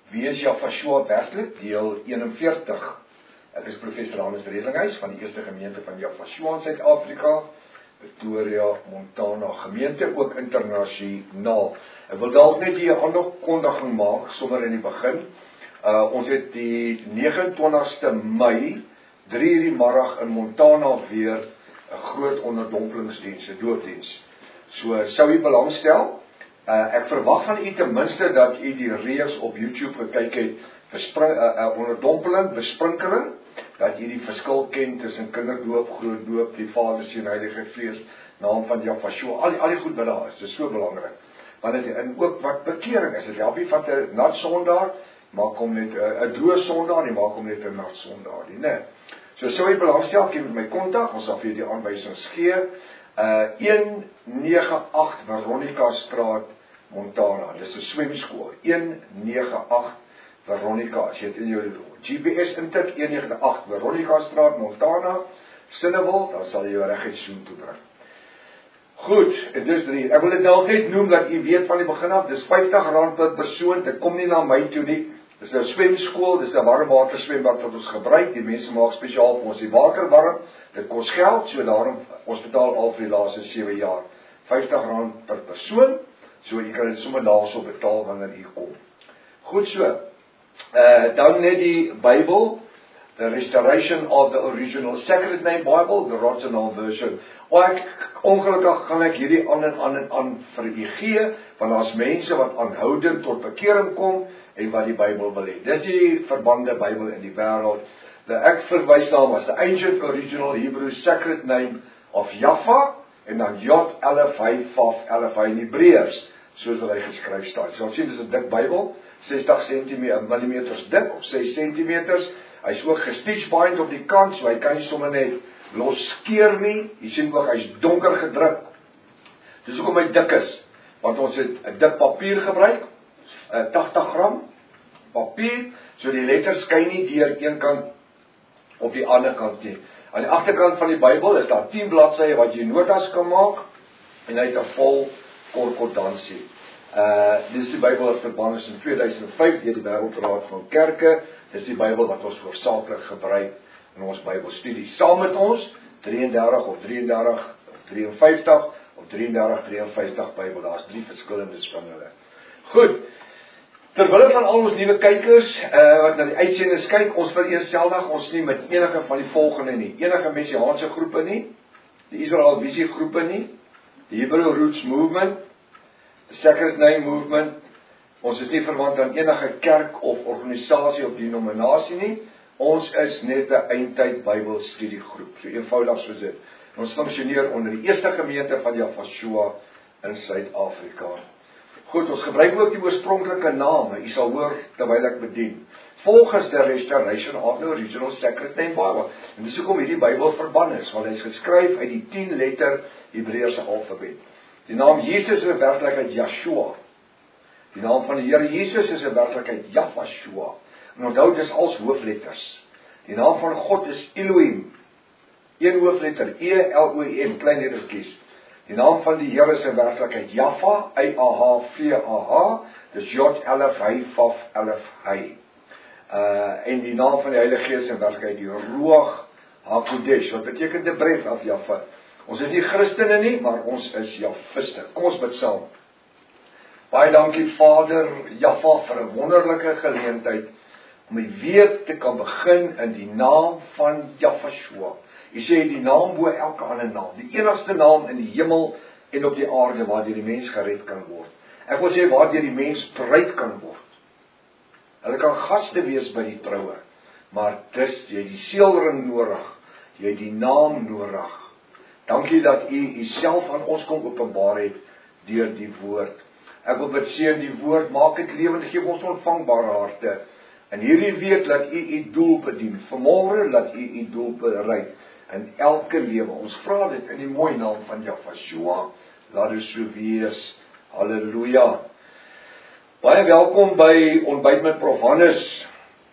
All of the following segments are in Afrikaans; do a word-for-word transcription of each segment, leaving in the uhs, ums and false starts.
Wie is Jafashua werklik? Deel eenenveertig. Ek is professor Hannes Redlinghuis van die Eerste Gemeente van Jafashua in Suid-Afrika, Pretoria, Montana gemeente, ook internasionaal. Ek wil dalk net die aankondiging maak, sommer in die begin. Uh, ons het die nege en twintigste Mei, drie uur die middag in Montana weer 'n groot onderdompelingsdiens, 'n doopdiens. So sou u belangstel. Uh, ek verwag van u ten minste dat u die reeks op YouTube gekyk het, bespring, uh, uh, onderdompeling, besprinkeling, dat u die verskil ken tussen kinderdoop, grootdoop, die Vader, Seun, Heilige Gees, naam van Jafashua, al die, al die goed wat daar is, dit is so belangrik. Want dit, en ook wat bekering is, dit help nie van 'n nat sondaar, maak hom net 'n uh, droë sondaar, nie maak hom net 'n nat sondaar nie, né? So sou jy belangstel, ken met my kontak, ons sal vir die aanwysings gee. Uh, een nege agt Veronica Straat, Montana, dis 'n swemskool, een nege agt Veronica, as jy het in jou G P S intik, een nege agt Veronica Straat, Montana, Sinnewild, dan sal jy jou reguit soontoe bring. Goed, dit is drie, ek wil dit nou net noem, dat jy weet van die begin af, dis vyftig rand per persoon, dit kom nie na my toe nie, dis 'n swemskool, dis 'n warmwater swembad wat ons gebruik, die mense maak spesiaal vir ons die water warm, dit kos geld, so daarom, ons betaal al vir die laaste sewe jaar, vyftig rand per persoon, so jy kan dit sommer daarso betaal wanneer jy kom. Goed so, uh, dan net die Bybel, The Restoration of the Original Sacred Name Bible, the Rottenham version. O, ek, ongelukkig gaan ek hierdie aan en aan en aan vir u gee, want daar's mense wat aanhoudend tot bekering kom, en wat die Bybel wil hê. Dis die verbande Bybel in die wêreld. Ek verwys na hom as the Ancient Original Hebrew Sacred Name of Jaffa, en dan J, Elef, Hy, Vaf, Elef, Hy in Hebreërs, soos wat hy geskryf staan. Jy sal sien, dis 'n dik Bybel, sestig sentimeter dik, op ses sentimeter, hy is ook gestitchbind op die kant, so hy kan nie sommer net los skeer nie, jy sien ook, hy is donker gedruk, dis ook om hy dik is, want ons het 'n dik papier gebruik, tagtig gram, papier, so die letters skyn nie deur een kant op die ander kant nie. Aan die agterkant van die Bybel is daar tien bladsye wat jy notas kan maak, en hy het 'n vol korkordansie. Uh, dit is die Bybel wat verband is in tweeduisend vyf deur die Wêreldraad van Kerke. Dis die Bybel wat ons hoofsaaklik gebruik in ons Bybelstudie. Saam met ons, drie en dertig of drie en dertig of drie en vyftig of drie en dertig, drie en vyftig Bybel. Daar's drie verskillende van hulle. Goed, terwille van al ons nuwe kykers, uh, wat na die uitsendings kyk, ons vereenselwig ons nie met enige van die volgende nie. Enige messiaanse groepe nie, die Israel Visie groepe nie, die Hebrew Roots Movement, the Sacred Name Movement, ons is nie verwant aan enige kerk of organisasie of denominasie nie, ons is net 'n eindtyd Bybelstudiegroep, so eenvoudig soos dit. Ons funksioneer onder die Eerste Gemeente van Jafashua in Suid-Afrika. Goed, ons gebruik ook die oorspronklike name, u sal hoor terwyl ek bedien, volgens the Restoration of the Original Sacred Name Bible. En dis hoekom hierdie Bybel verband is, want hy is geskryf uit die tien letter Hebreëse alfabet. Die naam Jesus is in werklikheid Yeshua. Die naam van die Here Jesus is in werklikheid Jafashua. En onthou, dis als hoofletters. Die naam van God is Elohim. Een hoofletter, E L O M, klein lettertjies. Die naam van die Here is in werklikheid Jaffa, Y A H V A H, dis J, Elef, Hy, Vaf, Elef, Hy. Uh, en die naam van die Heilige Gees in werklikheid die Ruach HaKodesh, wat beteken the breath of Jaffa. Ons is nie Christene nie, maar ons is Jafiste. Kom ons bid saam. Baie dankie Vader Jaffa vir 'n wonderlike geleentheid om die week te kan begin in die naam van Jafashua. Jy sê die naam bo elke ander naam, die enigste naam in die hemel en op die aarde waardeur die mens gered kan word. Ek wil sê waardeur die mens bereid kan word. Hulle kan gaste wees by die troue, maar dis jy die seelring nodig, jy die naam nodig. Dankie dat u uself aan ons kom openbaar het deur die woord. Ek wil bid seën die woord, maak dit lewend, gee ons ontvangbare harte. En hierdie week laat u u doel bedien. Vanmôre laat u u doel bereik in elke lewe. Ons vra dit in die mooi naam van Jafashua. Laat dit so wees. Halleluja. Baie welkom by Ontbyt met Prof Hannes.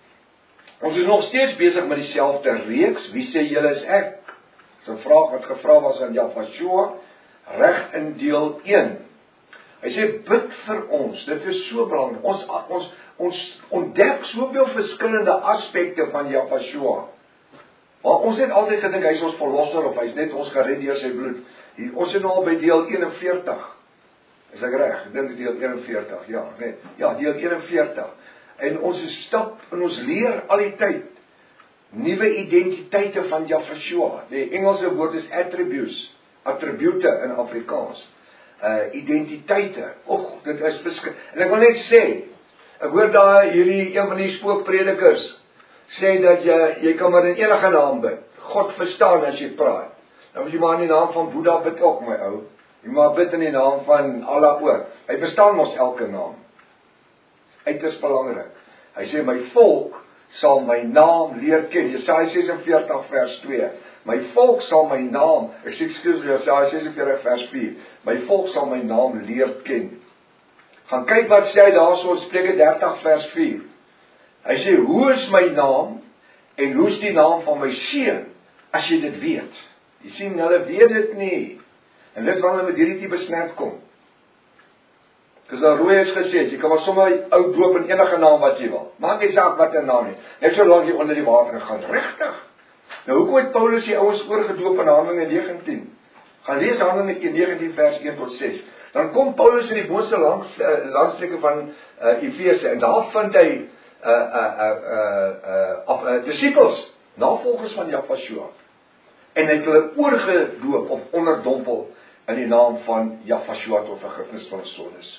Ons is nog steeds besig met dieselfde reeks. Wie sê julle is ek? Dis 'n vraag wat gevra was aan Jafashua, reg in deel een. Hy sê, bid vir ons, dit is so belangrik. Ons, ons, ons ontdek soveel verskillende aspekte van Jahweh. Maar ons het altyd gedink, hy is ons verlosser, of hy is net ons gered deur sy bloed. Hier, ons is nou al by deel eenenveertig. Is ek reg? Ek dink is deel eenenveertig, ja, nee. Ja, deel eenenveertig. En ons stap, en ons leer al die tyd, nuwe identiteite van Jahweh. Die Engelse woord is attributes, attribute in Afrikaans. Uh, identiteite, och, dit is beskik. En ek wil net sê, ek hoor daar hierdie, een van die spookpredikers, sê dat jy, jy kan maar in enige naam bid. God verstaan as jy praat. Dan moet jy maar in die naam van Boeddha bid ook, my ou. Jy maar bid in die naam van Allah ook. Hy verstaan ons elke naam. Uiters belangrik. Hy sê, my volk sal my naam leer ken. Jesaja ses en veertig vers twee. My volk sal my naam, ek sê ekskuus, Jesaja ses en veertig vers vier. My volk sal my naam leer ken. Gaan kyk wat sê hy daar so in Spreuke dertig vers vier. Hy sê, hoe is my naam en hoe is die naam van my seun, as jy dit weet? Jy sien, hulle weet dit nie. En dis wanneer met hierdie tipe snap kom. Dis al Rooi is gesê, jy kan maar sommer ou doop in enige naam wat jy wil. Maak nie saak wat 'n naam nie. Net solank jy onder die water gaan. Regtig. Nou hoekom het Paulus die ouens oorgedoop in Handelinge negentien? Gaan lees Handelinge negentien vers een tot ses. Dan kom Paulus in die boonste langs, uh, landstreke van uh, Efese en daar vind hy uh, uh, uh, uh, uh, uh, disciples, navolgers van Jahweh. En hy het hulle oorgedoop of onderdompel in die naam van Jahweh tot vergifnis van sondes.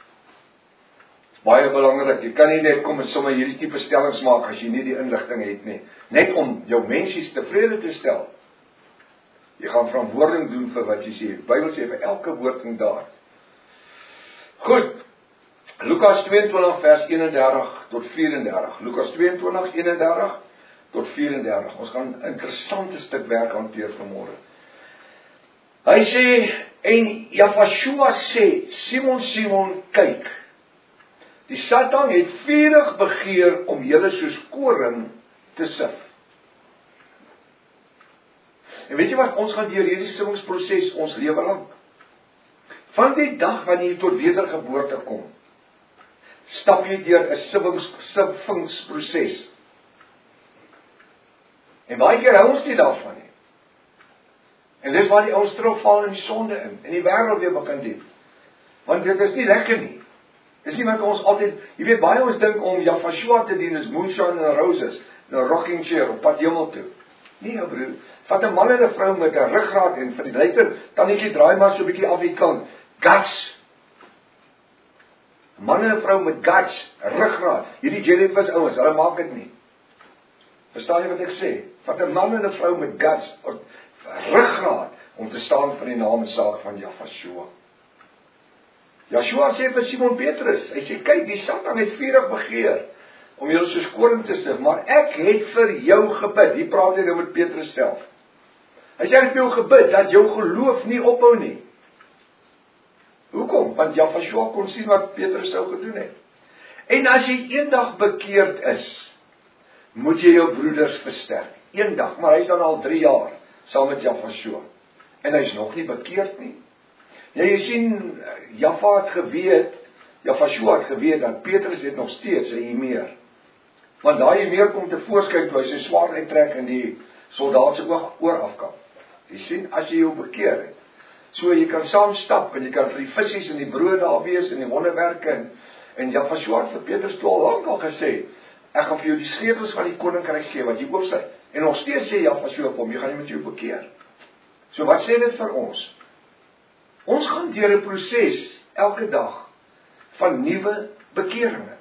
Baie belangrik, jy kan nie net kom en sommer hierdie tipe stellings maak as jy nie die inligting het nie. Net om jou mensies tevrede te stel. Jy gaan verantwoording doen vir wat jy sê. Die Bybel sê vir elke woord en daad. Goed, Lukas tweeëntwintig vers eenendertig tot vierendertig. Lukas tweeëntwintig, eenendertig tot vierendertig. Ons gaan 'n interessante stuk werk hanteer vanmôre. Hy sê, en Jahweh sê, Simon, Simon, kyk. Die Satan het vurig begeer om julle soos koring te sif. En weet jy wat, ons gaan deur hierdie sifingsproses ons lewe lank. Van die dag wanneer jy tot wedergeboorte kom, stap jy deur 'n sifingsproses. En baie keer hou ons nie daarvan nie. En dis waar die ouens terugval in die sonde in, en die wêreld weer begin dien. Want dit is nie lekker nie. Dis nie wat ons altyd, jy weet, baie ons dink om Jahweh te dien is moonshine and roses, in 'n rocking chair op pad hemel toe. Nee, ou broer, vat 'n man en 'n vrou met 'n ruggraat en vir die luiter, tannetjie draai maar so 'n bietjie af die kant. Guts. Man en 'n vrou met guts, ruggraat. Hierdie jellyfish ouens, hulle maak dit nie. Verstaan jy wat ek sê? Vat 'n man en 'n vrou met guts, ruggraat, om te staan vir die naam en saak van Jahweh. Joshua sê vir Simon Petrus, hy sê, kyk, die Satan het vurig begeer om julle soos koring te sif, maar ek het vir jou gebid. Hier praat hy nou met Petrus self. Hy sê, ek het vir jou gebid dat jou geloof nie ophou nie. Hoekom? Want Jahweh kon sien wat Petrus sou gedoen het. En as jy eendag bekeerd is, moet jy jou broeders versterk. Eendag, maar hy is dan al drie jaar saam met Jahweh. En hy is nog nie bekeerd nie. Ja, jy sien, Jahweh het geweet, Jahweh het geweet, dat Petrus het nog steeds sy Hemeer. Want daai Hemeer kom te voorskyn, toe hy sy swaard uittrek en die soldaat se oog oor afkap. Jy sien, as jy jou bekeer het, so jy kan saam stap, en jy kan vir die visies en die brood daar wees, en die wonderwerke, en, en Jahweh het vir Petrus toe al lang al gesê, ek gaan vir jou die sleutels van die koninkryk gee, wat jy oopsluit. En nog steeds sê Jahweh op hom, jy gaan nie met jou bekeer. So wat sê dit vir ons? Ons gaan deur 'n proses elke dag van nuwe bekeringe.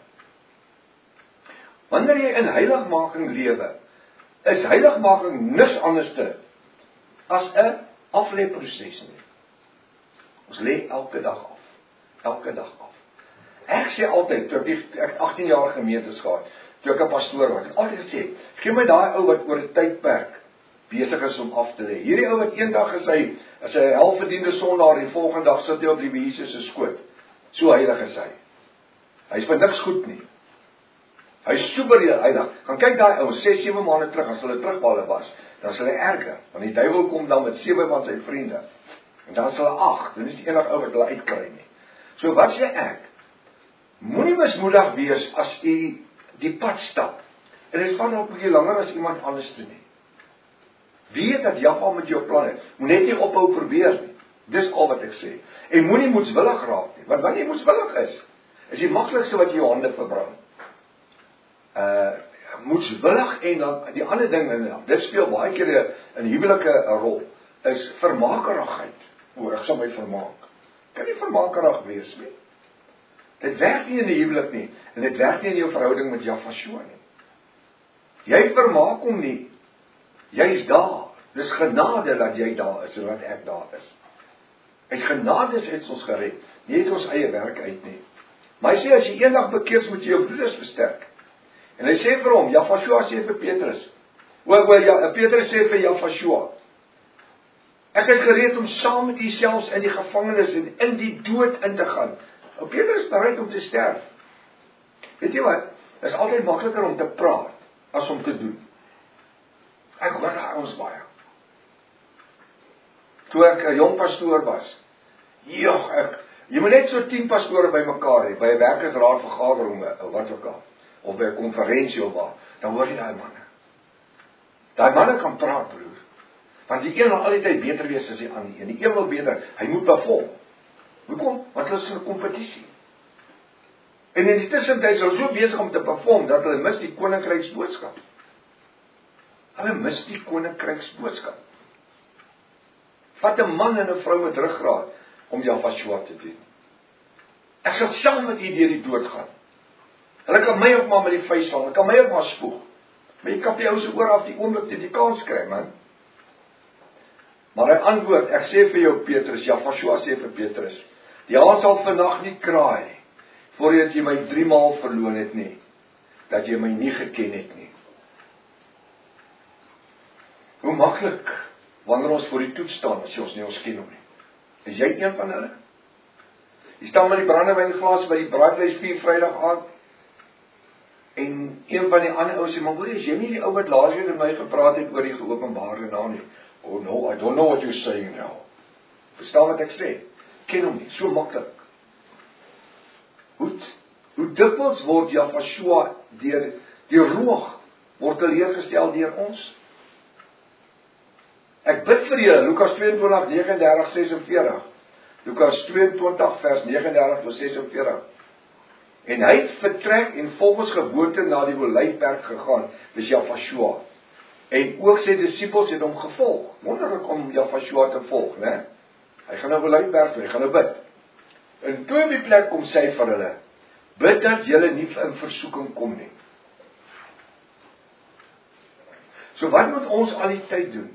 Wanneer jy in heiligmaking lewe, is heiligmaking niks anderste as 'n aflêproses nie. Ons lê elke dag af. Elke dag af. Ek sê altyd, toe ek, ek agtien jaar gemeentes gehad, toe ek 'n pastoor was, ek altyd gesê, gee my daai ou wat oor 'n tydperk besig is om af te lê. Hierdie ou wat eendag is hy, as hy 'n helverdiende sondaar, die volgende dag sit hy op die Jesus se skoot. So heilig is hy. Hy is vir niks goed nie. Hy is super heilig. Gaan kyk daai ou, ses, sewe maande terug, as hulle terug waar hulle was, dan is hulle erger, want die duiwel kom dan met sewe van sy vriende. En dan is hulle ag, dit is die enige ou wat hulle uitkry nie. So wat sê ek? Moenie mismoedig wees as u die pad stap. En dit vat nog 'n bietjie langer as iemand anders te nie. Weet dat Jahwe met jou plan het. Moet net nie ophou probeer nie. Dis al wat ek sê. En moenie moedswillig raak nie. Want wanneer jy moedswillig is, is die maklikste wat jy jou hande verbrand. Uh, moedswillig en dan die ander ding, en dit speel baie keer in huwelike 'n rol, is vermakerigheid. O, ek sal my vermaak. Kan nie vermakerig wees nie. Dit werk nie in die huwelik nie, en dit werk nie in jou verhouding met Jahwe nie. Jy vermaak hom nie. Jy is daar. Dis genade dat jy daar is en dat ek daar is. Uit genade het ons gered, nie uit ons eie werk uit nie. Maar hy sê as jy eendag bekeer, moet jy jou broeders versterk. En hy sê vir hom, Jahwe sê vir Petrus. O, o ja, Petrus sê vir Jahwe, ek is gereed om saam met u selfs in die gevangenis en in die dood in te gaan. O, Petrus is bereid om te sterf. Weet jy wat? Dit is altyd makliker om te praat as om te doen. Ek hoor daar ons baie. Toe ek 'n jong pastoor was, joh, ek, jy moet net so tien pastore by mekaar hê, by 'n werkersraad vergadering of wat ook al, of by 'n konferensie of waar, dan hoor jy daai manne. Daai manne kan praat, broer. Want die een wil altyd beter wees as die ander een. Die een wil beter, hy moet perform. Hoekom? Want hulle is in 'n kompetisie. En in die tussentyd is hulle so besig om te perform, dat hulle mis die koninkryksboodskap. Hulle mis die koninkryksboodskap. Vat 'n man en 'n vrou met ruggraat om Jahwe te dien. Ek sal saam met u deur die dood gaan. Hulle kan my ook maar met die vuis sal, hulle kan my ook maar spoeg. Maar jy kap die ou se oor af die oomblik toe die kans kry, man. Maar hy antwoord, ek sê vir jou Petrus, Jahwe sê vir Petrus, die haan sal vandag nie kraai, voordat jy my drie maal verloon het nie, dat jy my nie geken het nie. Hoe maklik, wanneer ons voor die toets staan, as jy ons nie ons ken hom nie. Is jy een van hulle? Jy staan met die brandewynglas by die braaivleisvuur Vrydag aand, en een van die ander ou sê, maar hoor, is jy nie die ou wat laasweek met my gepraat het oor die geopenbaarde naam nie? Oh no, I don't know what you're saying now. Verstaan wat ek sê? Ken hom nie, so maklik. Hoe, hoe dikwels word Jahwe deur die roog word teleurgestel deur ons? Ek bid vir julle, Lukas tweeëntwintig, negenendertig, sesenveertig. Lukas tweeëntwintig vers negenendertig tot sesenveertig. En hy het vertrek en volgens gewoonte na die Olyfberg gegaan, dis Jahwe. En ook sy disippels het hom gevolg. Wonderlik om Jahwe te volg, né? Hy gaan na die Olyfberg toe, hy gaan nou bid. En toe op die plek kom sy vir hulle, bid dat julle nie in versoeking kom nie. So wat moet ons al die tyd doen?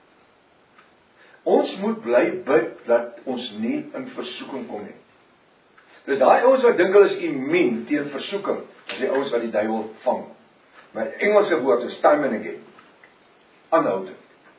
Ons moet bly bid dat ons nie in versoeking kom nie. Dis daai ouens wat dink hulle is immuun teen versoeking, as die ouens wat die duiwel vang. My Engelse woord is time and again. Aanhoudend.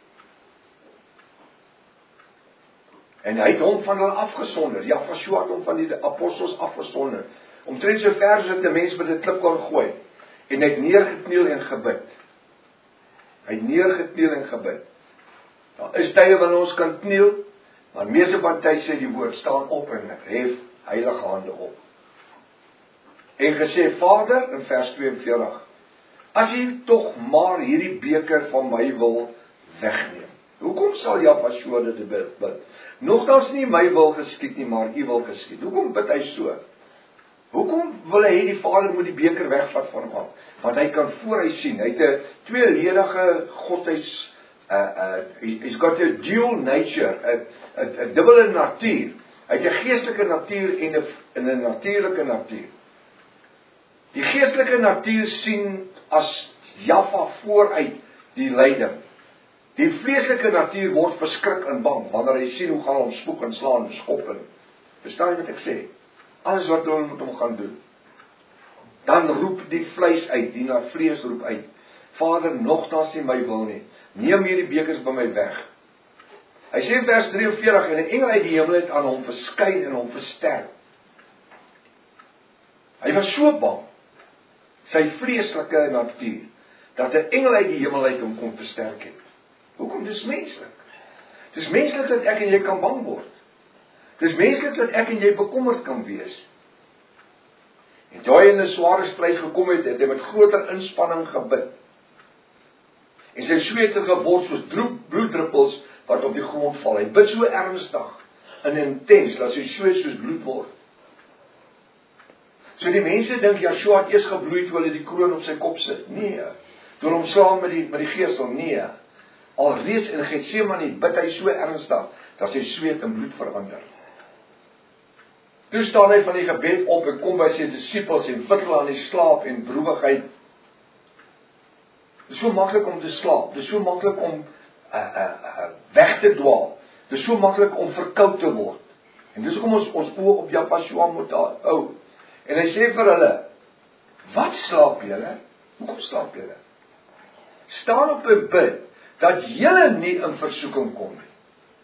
En hy het hom van hulle afgesonder. Jahwe het hom van die apostels afgesonder. Omtrent so ver as dit 'n mens met 'n klip kan gooi. En hy het neergekniel en gebid. Hy het neergekniel en gebid. Daar is tye wanneer ons kan kniel, maar meeste van tyd sê die woord, staan op en hef heilige hande op. En gesê, Vader, in vers tweeënveertig, as U tog maar hierdie beker van my wil wegneem. Hoekom sal Jahwe so dit bid? Nogtans nie my wil geskied nie, maar U wil geskied. Hoekom bid hy so? Hoekom wil hy die Vader moet die beker wegvat van hom? Want hy kan voor hy sien, hy het 'n tweeledige godheids Uh, uh, he's got a dual nature, 'n 'n 'n dubbele natuur. Hy het 'n geestelike natuur en 'n en 'n natuurlike natuur. Die geestelike natuur sien as Jahwe vooruit die lyding. Die vleeslike natuur word verskrik en bang wanneer hy sien hoe gaan hom spoek en slaan en skop en verstaan jy wat ek sê? Alles wat hulle met hom gaan doen. Dan roep die vleis uit, die na vlees roep uit. Vader, nogtans nie my wil nie. Neem hierdie bekers by my weg. Hy sê in vers drieënveertig, en 'n engel uit die hemel het aan hom verskyn en hom versterk. Hy was so bang, sy vleeslike natuur, dat 'n engel uit die hemel uit hom kon versterk het. Hoekom? Dis menslik. Dis menslik dat ek en jy kan bang word. Dis menslik dat ek en jy bekommerd kan wees. En toe hy in 'n sware stryd gekom het, het hy met groter inspanning gebid. En sy sweet het geword soos bloeddruppels wat op die grond val. Hy bid so ernstig en intens dat sy sweet soos bloed word. So die mense dink Joshua het eers gebloei toe hulle die kroon op sy kop sit. Nee. Toe hom saam met die met die gesel, nee. Alreeds in Getsemane bid hy so ernstig dat sy sweet in bloed verander. Toe staan hy van die gebed op en kom by sy disippels en vittel aan die slaap en droewigheid. Dit is so maklik om te slaap, dit is so maklik om uh, uh, uh, weg te dwaal, dit is so maklik om verkoud te word. En dis hoekom ons ons oë op Joshua moet hou. En hy sê vir hulle, wat slaap julle? Hoekom slaap julle? Staan op en bid, dat julle nie in versoeking kom nie.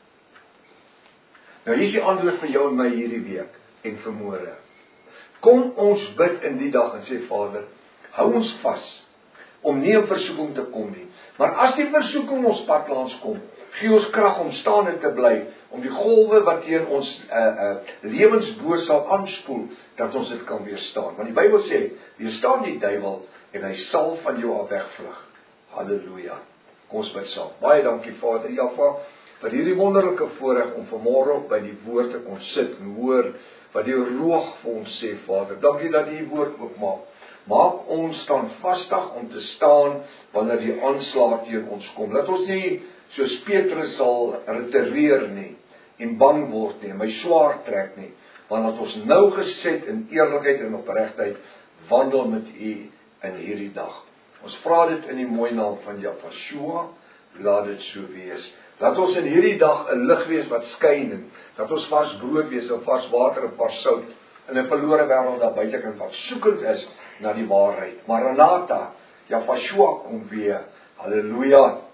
Nou hier is die antwoord vir jou en my hierdie week, en vanmôre. Kom ons bid in die dag en sê, Vader, hou ons vas, om nie in versoeking te kom nie. Maar as die versoeking ons pad langs kom, gee ons krag om staande te bly, om die golwe wat teen ons uh, uh, lewensboot sal aanspoel, dat ons dit kan weerstaan. Want die Bybel sê, weerstaan die duiwel, en hy sal van jou af wegvlug. Halleluja. Kom ons bid saam. Baie dankie Vader Jaffa, vir hierdie wonderlike voorreg om vanmôre by die woord te kon sit en hoor, wat die roog vir ons sê, Vader. Dankie dat die woord oopmaak. Maak ons standvastig om te staan, wanneer die aanslag teen ons kom. Laat ons nie, soos Petrus sal retireer nie, en bang word nie, en my swaard trek nie, want dat ons nou geset in eerlikheid en opregtheid wandel met U in hierdie dag. Ons vra dit in die mooi naam van Joshua, laat dit so wees. Laat ons in hierdie dag 'n lig wees wat skyn, dat ons vars brood wees, en vars water en vars sout, in 'n verlore wêreld daar buitekant wat soekend is na die waarheid. Maranatha, Joshua kom weer. Halleluja.